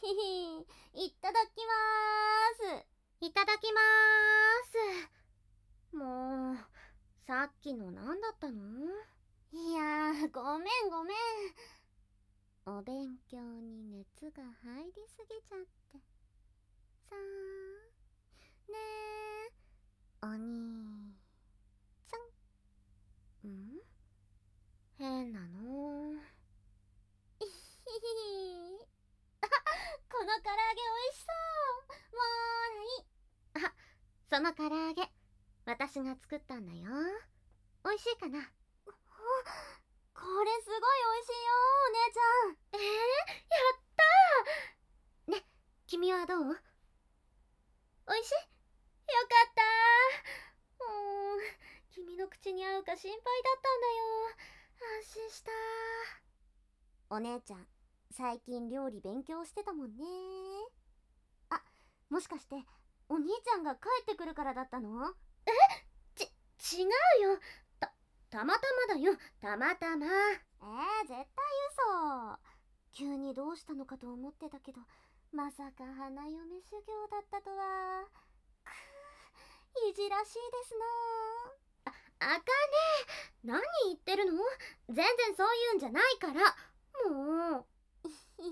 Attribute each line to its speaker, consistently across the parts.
Speaker 1: いただきまーす。いただきまーす。もう、さっきの何だったの？いやー、ごめんごめん。お勉強に熱が入りすぎちゃって。さー、ねえ、お兄ちゃん。変なの。いひひ。この唐揚げ美味しそう。もーらい。あ、その唐揚げ、私が作ったんだよ。美味しいかな？これすごい美味しいよ、お姉ちゃん。やったー。ね、君はどう？美味しい？よかったー。君の口に合うか心配だったんだよ。安心した。お姉ちゃん、最近料理勉強してたもんね。あ、もしかしてお兄ちゃんが帰ってくるからだったの？違うよ。たまたまだよ。たまたま。絶対嘘。急にどうしたのかと思ってたけど、まさか花嫁修行だったとは。くいじらしいですな。あかね、何言ってるの？全然そういうんじゃないから。もう。そうい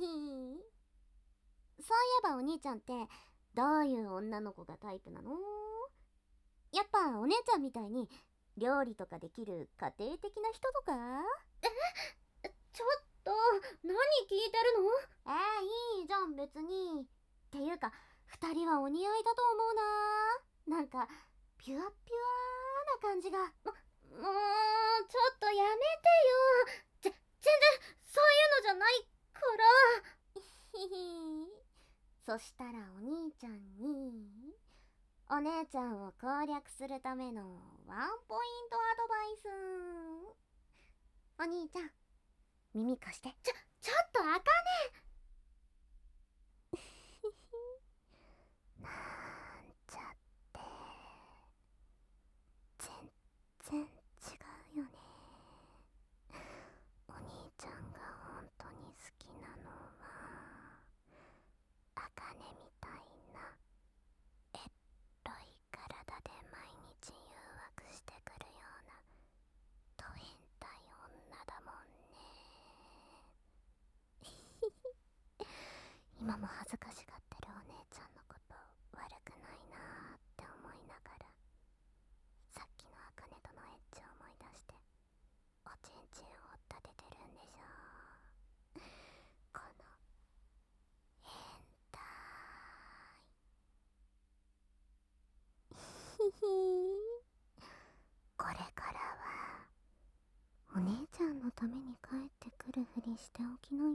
Speaker 1: えばお兄ちゃんってどういう女の子がタイプなの？やっぱお姉ちゃんみたいに料理とかできる家庭的な人とか？ちょっと、何聞いてるの？いいじゃん別に。っていうか、二人はお似合いだと思うな。なんかピュアピュアな感じが。もうちょっとやめてよ。全然そういうのじゃないから。ひひ。そしたらお兄ちゃんにお姉ちゃんを攻略するためのワンポイントアドバイス。お兄ちゃん、耳貸して。ちょっとあかね。なんちゃって、全然違うよね。お兄ちゃんが本当に好きなのはあかねみたいなエッロい体で毎日誘惑してくるようなド変態女だもんね。今も恥ずかしがってるお姉ちゃんのこと悪くないなーって思いながら、さっきのあかねとのエッチを思い出しておちんちんを立ててるんでしょ。この変態。ひひー。これからはお姉ちゃんのために帰ってくるふりしておきなよ。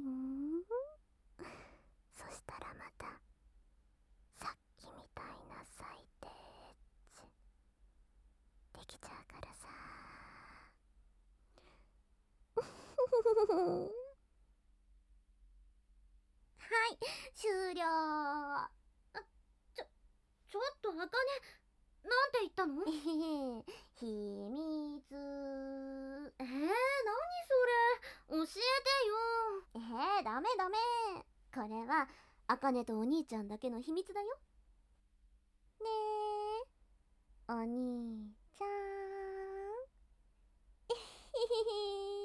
Speaker 1: そしたらまたさっきみたいな最低エッチできちゃうからさ。はい、終了。ちょっとあかね、なんて言ったの？秘密。何それ、教えてよ。ダメダメ。これはあかねとお兄ちゃんだけの秘密だよ。ねえ、お兄ちゃん。